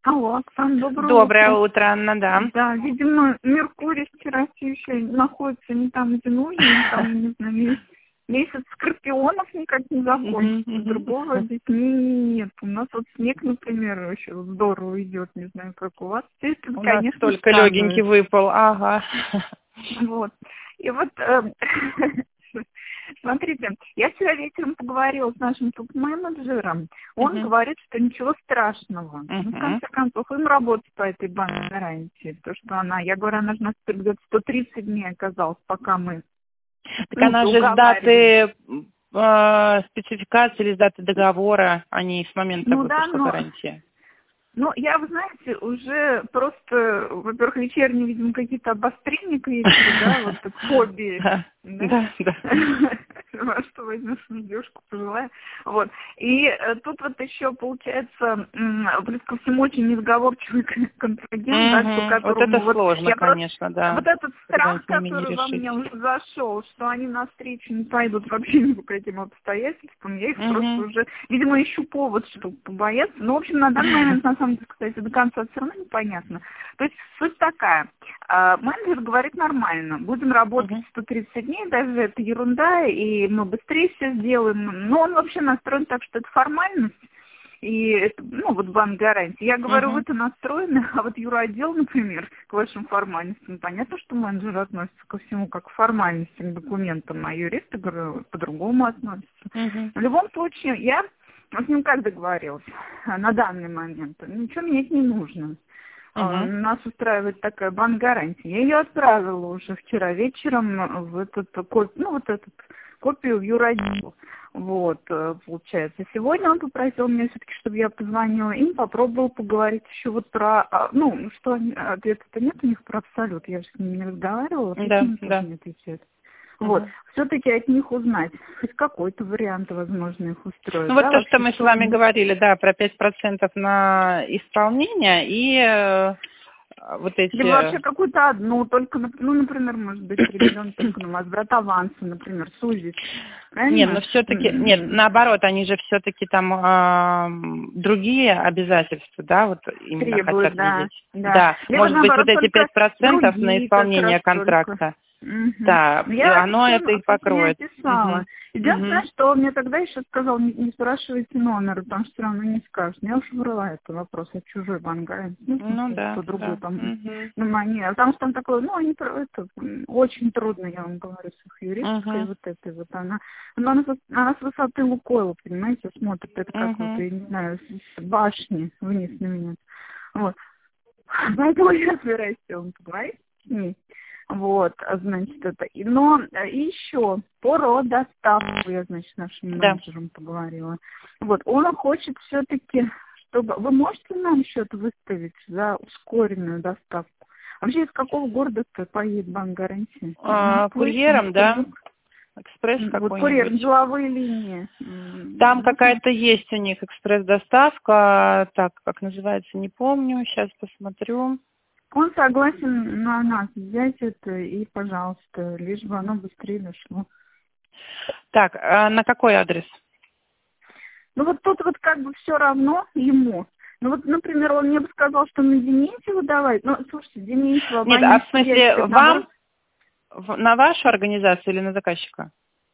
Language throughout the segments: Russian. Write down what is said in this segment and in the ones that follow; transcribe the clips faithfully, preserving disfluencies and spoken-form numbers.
Алло, Оксана, доброе, Доброе утро. утро, Анна, да. Да, видимо, Меркурий вчера все еще находится не там, где нужно, не там, не знаю, месяц, месяц скорпионов никак не закончится, Мгм, другого мгм. объяснения нет. У нас вот снег, например, еще здорово идет, не знаю, как у вас. Здесь это, У нас конечно, только легенький сказывается. выпал, ага. Вот. И вот, э, смотрите, я вчера вечером поговорила с нашим топ-менеджером. Он Мгм, говорит, что ничего страшного. Ну, в мгм. конце концов, им работать по этой банке гарантии. То, что она, я говорю, она же у нас где-то сто тридцать дней оказалась, пока мы, Так ну, она же с уговаривали. даты э, спецификации или с даты договора, а не с момента Ну да, выпуска но гарантии. Ну, я, вы знаете, уже просто, во-первых, вечерние, видимо, какие-то обострения к вечеру, да, вот так фобии, Да, да, да, да. во что возьмешь недежку, пожелаю. Вот. И э, тут вот еще получается, м, плюс ко всему, очень несговорчивый к- контрагент, да, по Мгм. Вот которому это вот сложно, я просто конечно, да, вот этот когда страх, с ними не который во решить. мне уже зашел, что они навстречу не пойдут вообще ни по каким обстоятельствам, я их просто Мгм, уже, видимо, ищу повод, чтобы побояться. Ну, в общем, на данный момент, на самом деле, кстати, до конца все равно непонятно. То есть суть такая. а, Менеджер говорит нормально. Будем работать мгм, сто тридцать дней, даже это ерунда, и мы быстрее все сделаем. Но он вообще настроен так, что это формальность. И это, ну, вот банк гарантии. Я говорю, мгм. вы-то настроены, а вот юротдел, например, к вашим формальностям, понятно, что менеджер относится ко всему как к формальностям, к документам, а юристы, говорю, по-другому относятся. Мгм. В любом случае, я с ним как договорилась а, на данный момент. Ничего менять не нужно. А, Мгм. Нас устраивает такая банк-гарантия. Я ее отправила уже вчера вечером в этот, коп- ну, вот этот копию в юротдел. Вот, э, получается. Сегодня он попросил меня все-таки, чтобы я позвонила им, попробовала поговорить еще вот про, а, ну, что они- ответа-то нет у них про абсолют. Я же с ними не разговаривала, пусть Да, они тоже да. не отвечают. Вот, Мгм. все-таки от них узнать, хоть какой-то вариант, возможно, их Ну устроит, вот да, то, что вообще, мы с что вами они... говорили, да, про пять процентов на исполнение и э, вот Либо вообще эти... какую-то одну, только, нап- ну, например, может быть, определенно только на возврат аванса, например, сузить. Нет, но Правильно? все-таки, нет, М, наоборот, они же все-таки там ам, другие обязательства, да, вот именно Требует, хотят да, видеть. да. Да, Либо, может быть, вот наоборот, эти только пять процентов на другие как раз исполнение только. контракта, Мгм. да, Но и я это оно все, это и кстати, не покроет. описала. Мгм. Единственное, Мгм. что он мне тогда еще сказал, не, не спрашивайте номер, потому что все равно не скажешь. Я уж врала это вопрос от чужой банка. Ну, в Ну смысле, да, кто другой да. там, Мгм. ну, манера. Потому что там такое, ну, они, про- это, м, очень трудно, я вам говорю, с их юристкой, Мгм. вот этой вот она. Но она, с- она с высоты Лукойла, понимаете, смотрит, это как вот, Мгм. я не знаю, с с башни вниз на меня. Вот. Поэтому я собираюсь с ним поговорить с ней. Вот, а, значит, это. И- Но э, и еще по родоставку я, значит, с нашим Да. менеджером поговорила. Вот, он хочет все-таки, чтобы... Вы можете нам счет выставить за ускоренную доставку? Вообще, из какого города-то поедет банк гарантии? Из А, Москвы, курьером, да, Санкт-Петербург? экспресс М, Вот курьер, какой-нибудь. деловые линии. М, Там Можно? какая-то есть у них экспресс-доставка, так, как называется, не помню, сейчас посмотрю. Он согласен на нас взять это и, пожалуйста, лишь бы оно быстрее дошло. Так, а на какой адрес? Ну вот тут вот как бы все равно ему. Ну вот, например, он мне бы сказал, что на Дементьева давай. Ну, слушайте, Дементьева, Нет, а в абонентский смысле ящик, наоборот. вам, в- на вашу организацию или на заказчика?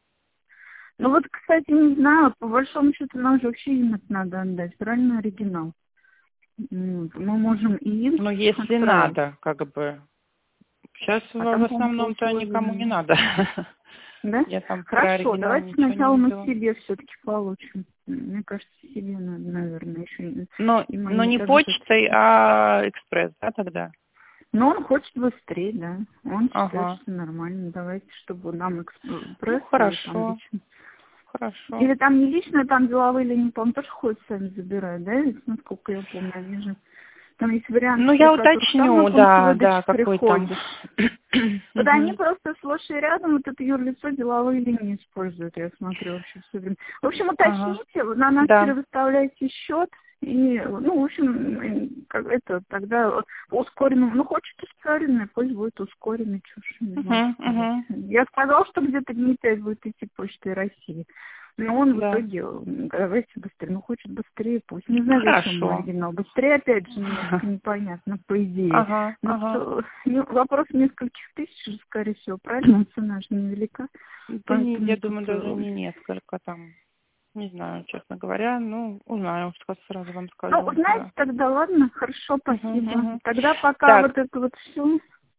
Ну вот, кстати, не знаю, по большому счету нам же вообще им это надо отдать, правильно, оригинал. М, Мы можем и им Ну, если отправить. надо, как бы. Сейчас в А в там, по-моему, по основном-то никому не условиям. надо. Да? Я там про Хорошо, оригинал давайте ничего не сначала мы видела. себе все-таки получим. Мне кажется, себе надо, наверное, еще Но, им но они не также как... почтой, а экспресс, да, тогда? Но он хочет быстрее, да. Он считает, Ага. что нормально. Давайте, чтобы нам Ну, экспресс или там хорошо, лично. хорошо. Или там не лично, там деловые линии, по-моему, тоже ходят сами забирают, да? Ведь, насколько я помню, они же... Там есть варианты, Ну, при я которых там на уточню, пункт да, выдачи да, какой там. приходишь. Вот они Мгм. просто сплошь и рядом вот это юрлицо деловые линии используют, я смотрю вообще все время. В общем, Ага. уточните, вы на нас Да. перевыставляете счет, и, ну, в общем, как это, тогда ускоренный, ну, хочет ускоренный, пусть будет ускоренный, чушь, не могу Мгм, сказать. мгм. Я сказала, что где-то дней пять будет идти почтой России. Но он в Да. итоге, м, давайте быстрее, ну хочет быстрее, пусть. Не знаю, зачем ему Хорошо. оригинал. Быстрее, опять же, немножко непонятно, по идее. Ага, Но ага. что, ну, вопрос нескольких тысяч, же, скорее всего, правильно? Цена же невелика. Да не, я Поэтому тут... думаю, даже э, не несколько там. Не знаю, честно говоря. Ну, узнаю, что сразу вам Ну, скажу. знаете, Да. тогда ладно, хорошо, Мгм, спасибо. мгм. Тогда пока Так, вот это вот все.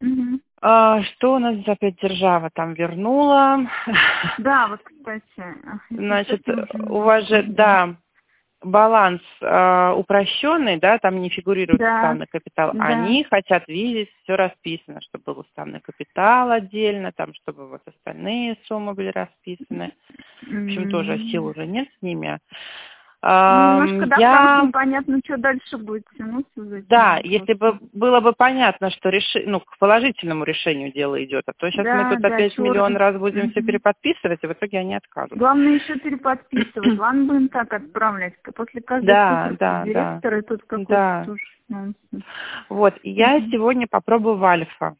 а, что у нас за опять держава там вернула? Да, вот, кстати, а, если Значит, честно, уже у меня... вас же, Мгм. да, баланс э, упрощенный, да, там не фигурирует Да, уставный капитал. да. Они хотят видеть, все расписано, чтобы был уставный капитал отдельно, там, чтобы вот остальные суммы были расписаны. В общем, тоже сил М. уже нет с ними. Ну, Ам, немножко, да, потому что Я, непонятно, что дальше будет тянуться за да, этим если бы вопросом. было бы понятно, что реши, ну, к положительному решению дело идет, а то сейчас мы Да, тут да, опять миллион черт. раз будем все Мгм. переподписывать, и в итоге они откажут. Главное еще переподписывать. Ладно бы им так отправлять. После каждой Да, цифры да, да, директора, и тут какой-то да. тоже нонсенс. Вот, и я Мгм. сегодня попробую в Альфа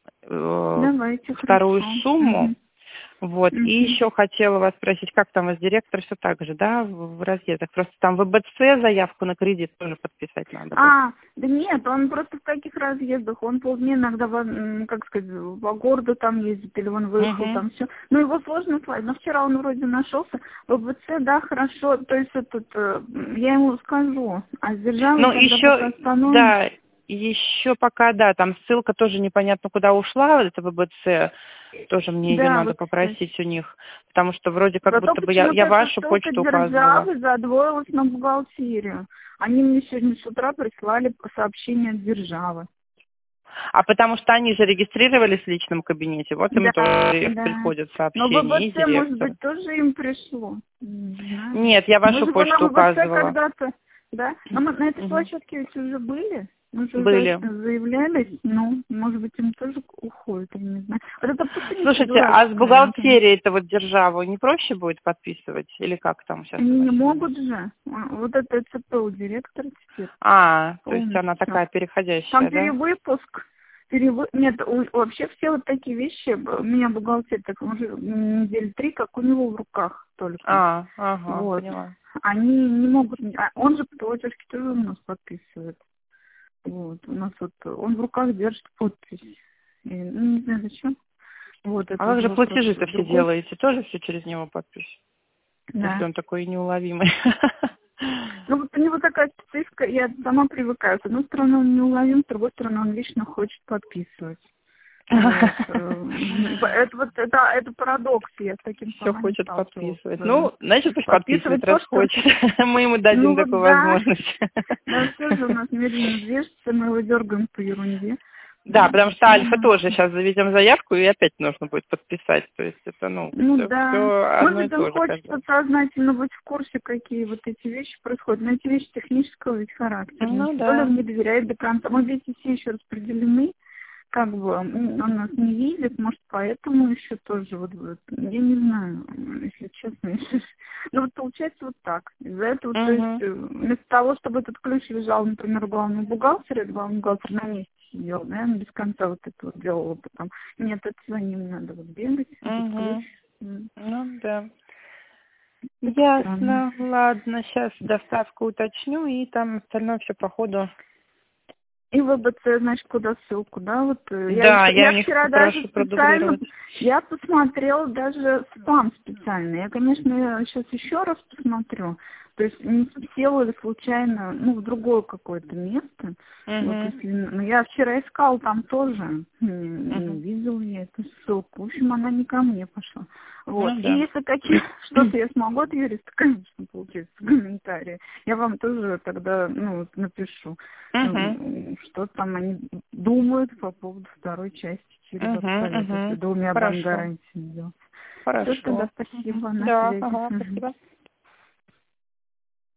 э, Давайте, вторую хорошо. сумму. Мгм. Вот, и Мгм. еще хотела вас спросить, как там у вас директор, все так же, да, в, в разъездах. Просто там в ВБЦ заявку на кредит тоже подписать надо будет. А, да нет, он просто в таких разъездах, он полдня иногда, во- м, как сказать, по городу там ездит, или он выехал, Угу. там все. Ну, его сложно слать, но вчера он вроде нашелся. В ВБЦ, да, хорошо, то есть этот, э, я ему скажу, а с державой Ну, тогда пока еще, остановимся. да, еще пока, да, там ссылка тоже непонятно куда ушла, вот это ВБЦ, тоже мне ее Да, надо вот, кстати. попросить у них, потому что вроде как Зато будто бы я, почему-то я эта вашу ссылка почту указывала. державы задвоилась на бухгалтерию. Они мне сегодня с утра прислали сообщение от державы. А потому что они же регистрировались в личном кабинете, вот им Да, тоже да. приходят Но сообщения, и ВБЦ, может директор. быть, тоже им пришло. Не знаю. Нет, я Мы вашу же на почту ВБЦ указывала. когда-то, да? Но мы на этой Мгм. площадке ведь уже были. Мы же за- Были. заявлялись. Ну, может быть, им тоже уходит, я не знаю. Вот это путаница Слушайте, а с дурацкая. бухгалтерией это вот державу не проще будет подписывать? Или как там сейчас у Они вас? не могут же. Вот это ЦП у директора теперь А, то есть она полностью. такая Там переходящая, да? перевыпуск. Перевы... Нет, у- вообще все вот такие вещи, б- у меня бухгалтер так уже недели три, как у него в руках только. А, ага, Вот. поняла. Они не могут... а он же платежки тоже у нас подписывает. Вот. У нас вот он в руках держит подпись. И, ну, не знаю зачем. Вот А это как уже же вопрос платежи-то все другой. делаете? Тоже все через него подпись? Если Да. он такой неуловимый. Ну вот у него такая специфика, я сама привыкаю. С одной стороны, он неуловим, с другой стороны, он лично хочет подписывать. Вот. э, Это вот это, это парадокс, я с таким Все сама не хочет сталкивалась. подписывать. Да. Ну, значит, пусть подписывает, Подписывать то, раз что... хочет. Мы ему дадим Ну вот такую да, возможность. да, все же у нас медленно движется, мы его дергаем по ерунде. Да, Вот, потому что Альфа зачем? тоже сейчас заведем заявку, и опять нужно будет подписать. То есть это, ну, Ну все, да. все Может одно и быть, он то же хочет каждый раз. подсознательно быть в курсе, какие вот эти вещи происходят. Но эти вещи технического ведь характера. Ну Значит, то ли да. он не доверяет до конца. Мы ведь все еще распределены. Как бы м, он нас не видит, может, поэтому еще тоже вот, вот я не знаю, если честно. Ну вот получается вот так. Из-за этого, то есть, Угу. э, вместо того, чтобы этот ключ лежал, например, у главного бухгалтера, и главный бухгалтер на месте сидел, да, он без конца вот это вот делал потом. Нет, это за ним надо вот бегать, этот ключ. Угу. М, Ну да. Это странно. Ясно. Ладно, сейчас доставку уточню, и там остальное все по ходу. И в ВБЦ, значит, куда ссылку, да, вот э, я Да, еще, я я у них вчера даже попрошу специально, продублировать. я посмотрела даже спам специально, я, конечно, сейчас еще раз посмотрю, то есть не села ли случайно, ну, в другое какое-то место, вот Угу. если, ну, я вчера искала там тоже, не, не Угу. видела я эту ссылку, в общем, она не ко мне пошла, вот, Ну и да. если какие что-то я смогу от юриста, конечно, получить в комментарии, я вам тоже тогда, ну, вот напишу. Угу. М, что там они думают по поводу второй части через Угу. обсолют, если Угу. двумя Хорошо. бангарантиями делать. Все, тогда Хорошо. Мгм. спасибо, на Да, связи. ага, Мгм. спасибо.